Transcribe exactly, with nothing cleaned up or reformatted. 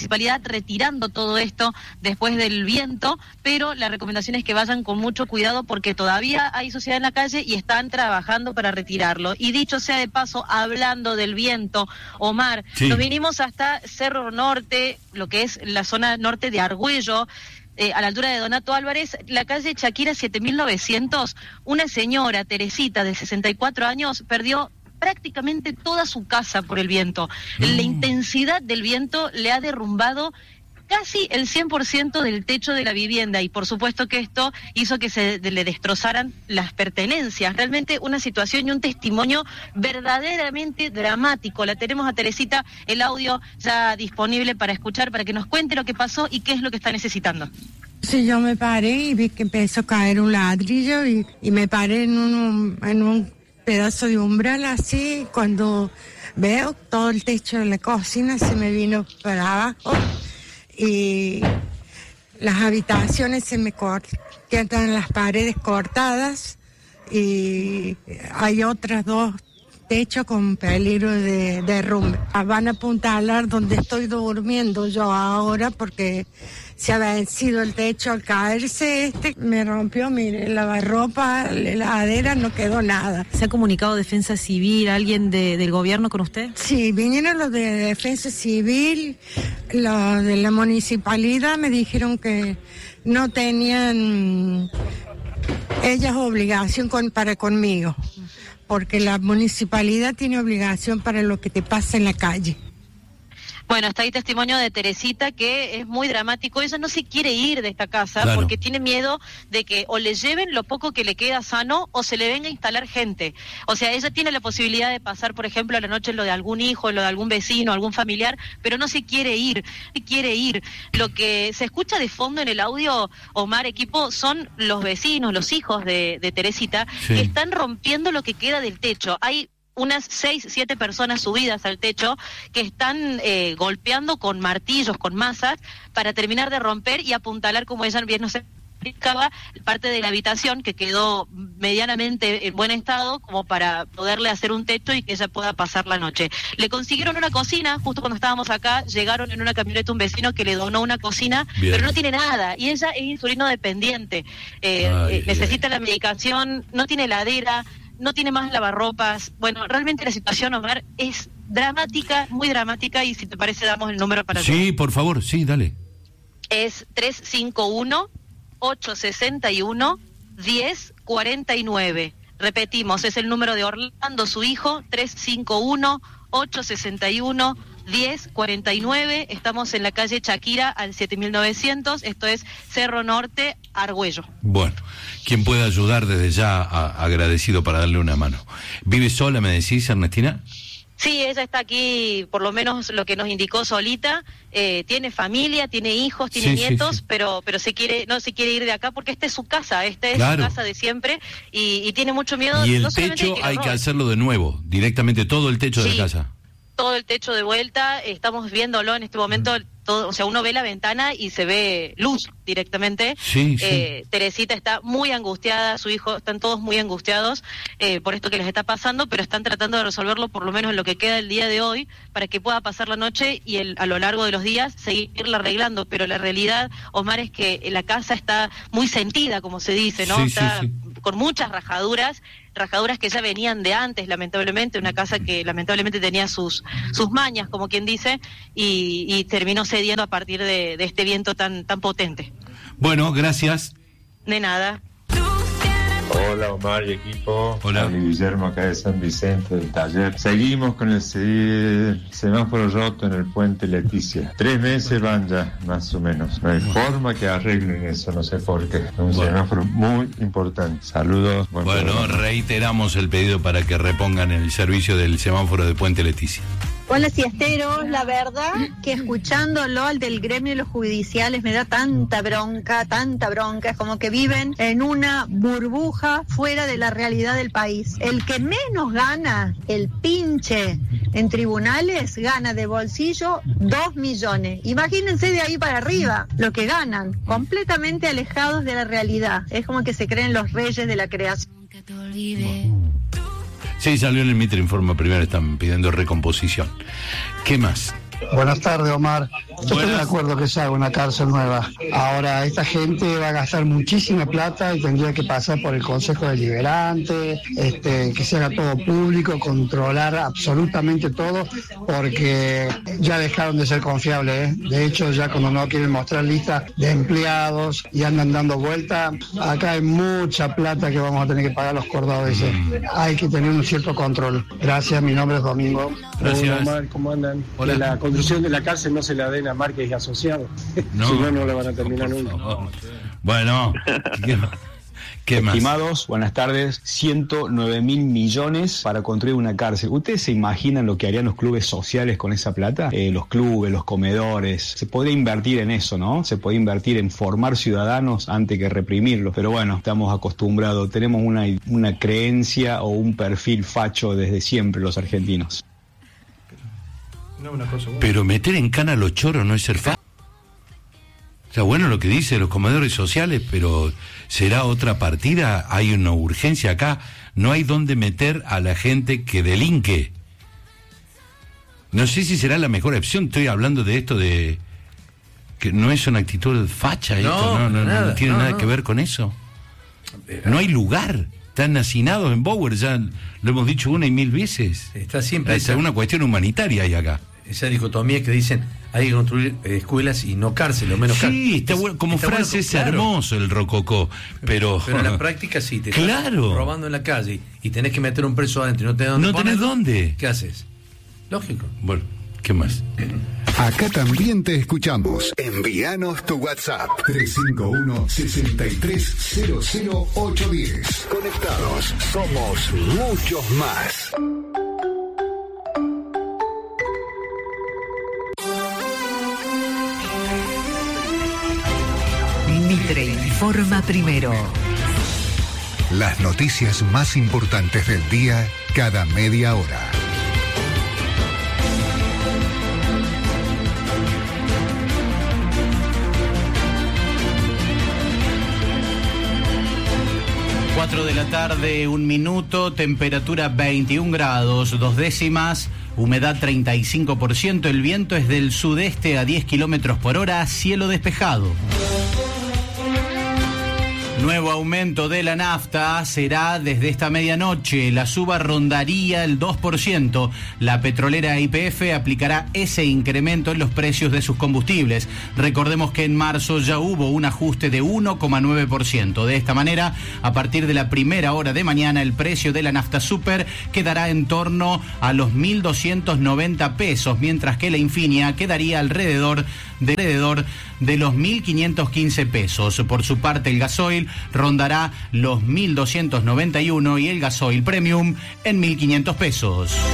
municipalidad retirando todo esto después del viento, pero la recomendación es que vayan con mucho cuidado porque todavía hay suciedad en la calle y están trabajando para retirarlo. Y dicho sea de paso, hablando del viento, Omar, sí. Nos vinimos hasta Cerro Norte, lo que es la zona norte de Argüello, Eh, a la altura de Donato Álvarez, la calle Chaquira siete mil novecientos, una señora, Teresita, de sesenta y cuatro años, perdió prácticamente toda su casa por el viento. Mm. La intensidad del viento le ha derrumbado casi el cien por ciento del techo de la vivienda y por supuesto que esto hizo que se le destrozaran las pertenencias. Realmente una situación y un testimonio verdaderamente dramático. La tenemos a Teresita, el audio ya disponible para escuchar, para que nos cuente lo que pasó y qué es lo que está necesitando. Sí, yo me paré y vi que empezó a caer un ladrillo y, y me paré en un, en un pedazo de umbral así, cuando veo todo el techo de la cocina se me vino para abajo. Y las habitaciones se me cortan, quedan las paredes cortadas y hay otras dos techos con peligro de derrumbe. Van a apuntalar donde estoy durmiendo yo ahora porque se ha vencido el techo al caerse este. Me rompió, mire, el lavarropa, la heladera, no quedó nada. ¿Se ha comunicado Defensa Civil, alguien de, del gobierno con usted? Sí, vinieron los de Defensa Civil, los de la municipalidad, me dijeron que no tenían ellas obligación con, para conmigo, porque la municipalidad tiene obligación para lo que te pasa en la calle. Bueno, está ahí testimonio de Teresita, que es muy dramático. Ella no se quiere ir de esta casa, claro, porque tiene miedo de que o le lleven lo poco que le queda sano o se le venga a instalar gente. O sea, ella tiene la posibilidad de pasar, por ejemplo, a la noche en lo de algún hijo, en lo de algún vecino, algún familiar, pero no se quiere ir, no quiere ir. Lo que se escucha de fondo en el audio, Omar, equipo, son los vecinos, los hijos de, de Teresita, sí, que están rompiendo lo que queda del techo. Hay unas seis, siete personas subidas al techo que están eh, golpeando con martillos, con masas, para terminar de romper y apuntalar, como ella bien nos explicaba, parte de la habitación que quedó medianamente en buen estado, como para poderle hacer un techo y que ella pueda pasar la noche. Le consiguieron una cocina, justo cuando estábamos acá, llegaron en una camioneta un vecino que le donó una cocina, bien, pero no tiene nada, y ella es insulino dependiente, eh, ay, eh, necesita ay. la medicación, no tiene heladera, no tiene más lavarropas. Bueno, realmente la situación, Omar, es dramática, muy dramática, y si te parece damos el número para... Sí, todo. Por favor, sí, dale. Es tres cinco uno, ocho seis uno, uno cero cuatro nueve. Repetimos, es el número de Orlando, su hijo, tres cinco uno, ocho seis uno, uno cero cuatro nueve. Estamos en la calle Chaquira al siete mil novecientos, esto es Cerro Norte, Argüello. Bueno, quien pueda ayudar desde ya, a, agradecido para darle una mano. ¿Vive sola, me decís, Ernestina? Sí, ella está aquí, por lo menos lo que nos indicó, solita. Eh, tiene familia, tiene hijos, tiene sí, nietos, sí, sí. pero pero se quiere no se quiere ir de acá porque esta es su casa, esta es claro. su casa de siempre, y, y tiene mucho miedo. Y el no techo que hay que hacerlo de nuevo, directamente todo el techo sí, de la casa. Todo el techo de vuelta, estamos viéndolo en este momento. Mm. Todo, o sea, uno ve la ventana y se ve luz directamente. Sí, eh, sí. Teresita está muy angustiada, su hijo, están todos muy angustiados eh, por esto que les está pasando, pero están tratando de resolverlo por lo menos en lo que queda el día de hoy, para que pueda pasar la noche y el, a lo largo de los días seguirla arreglando. Pero la realidad, Omar, es que la casa está muy sentida, como se dice, ¿no? Sí, está sí, sí. con muchas rajaduras, rajaduras que ya venían de antes, lamentablemente, una casa que lamentablemente tenía sus sus mañas, como quien dice, y, y terminó cediendo a partir de, de este viento tan tan potente. Bueno, gracias. De nada. Hola Omar y equipo. Hola. Soy Guillermo acá de San Vicente del taller. Seguimos con el se- semáforo roto en el puente Leticia. Tres meses van ya, más o menos. No hay forma que arreglen eso, no sé por qué. Un bueno. semáforo muy importante. Saludos. Buen bueno, programa. Reiteramos el pedido para que repongan el servicio del semáforo de puente Leticia. Hola siesteros, la verdad que escuchándolo al del gremio de los judiciales me da tanta bronca, tanta bronca, es como que viven en una burbuja fuera de la realidad del país. El que menos gana, el pinche en tribunales, gana de bolsillo dos millones. Imagínense de ahí para arriba lo que ganan, completamente alejados de la realidad. Es como que se creen los reyes de la creación. Sí, salió en el Mitre Informa primero, están pidiendo recomposición. ¿Qué más? Buenas tardes, Omar. Yo estoy de acuerdo que se haga una cárcel nueva. Ahora, esta gente va a gastar muchísima plata y tendría que pasar por el Consejo Deliberante, este, que se haga todo público, controlar absolutamente todo, porque ya dejaron de ser confiables, ¿eh? De hecho, ya cuando no quieren mostrar listas de empleados y andan dando vueltas, acá hay mucha plata que vamos a tener que pagar los cordobeses. Hay que tener un cierto control. Gracias, mi nombre es Domingo. Hola, Omar, ¿cómo andan? Hola. Que la construcción de la cárcel no se la den a Márquez y asociados. No. Si no, no la van a terminar nunca. Bueno, ¿qué, qué más? Estimados, buenas tardes. ciento nueve mil millones para construir una cárcel. ¿Ustedes se imaginan lo que harían los clubes sociales con esa plata? Eh, los clubes, los comedores. Se podría invertir en eso, ¿no? Se podría invertir en formar ciudadanos antes que reprimirlos. Pero bueno, estamos acostumbrados. Tenemos una, una creencia o un perfil facho desde siempre los argentinos. No, una cosa buena. Pero meter en cana a los choros no es ser fácil. O sea, bueno lo que dice los comedores sociales, pero será otra partida. Hay una urgencia acá. No hay dónde meter a la gente que delinque. No sé si será la mejor opción. Estoy hablando de esto de que no es una actitud facha. No, esto no, no, nada, no tiene no, nada no. que ver con eso. No hay lugar. Están hacinados en Bower, ya lo hemos dicho una y mil veces. Está siempre Es esa, una cuestión humanitaria hay acá. esa dicotomía que dicen hay que construir eh, escuelas y no cárcel, o menos cárcel. Sí, está bueno, como está frase bueno, es claro. hermoso el rococó, pero... Pero en la práctica sí, te Claro. estás robando en la calle y tenés que meter un preso adentro y no tenés dónde No tenés ponerlo, dónde. ¿qué haces? Lógico. Bueno, ¿qué más? Acá también te escuchamos. Envíanos tu WhatsApp tres cinco uno, seis tres cero cero ocho uno cero. Conectados, somos muchos más. Mitre informa primero. Las noticias más importantes del día cada media hora. cuatro de la tarde, un minuto, temperatura veintiún grados, dos décimas, humedad treinta y cinco por ciento, el viento es del sudeste a diez kilómetros por hora, cielo despejado. Nuevo aumento de la nafta será desde esta medianoche. La suba rondaría el dos por ciento. La petrolera Y P F aplicará ese incremento en los precios de sus combustibles. Recordemos que en marzo ya hubo un ajuste de uno coma nueve por ciento. De esta manera, a partir de la primera hora de mañana, el precio de la nafta super quedará en torno a los mil doscientos noventa pesos, mientras que la Infinia quedaría alrededor de, alrededor de los mil quinientos quince pesos. Por su parte, el gasoil rondará los mil doscientos noventa y uno y el gasoil premium en mil quinientos pesos.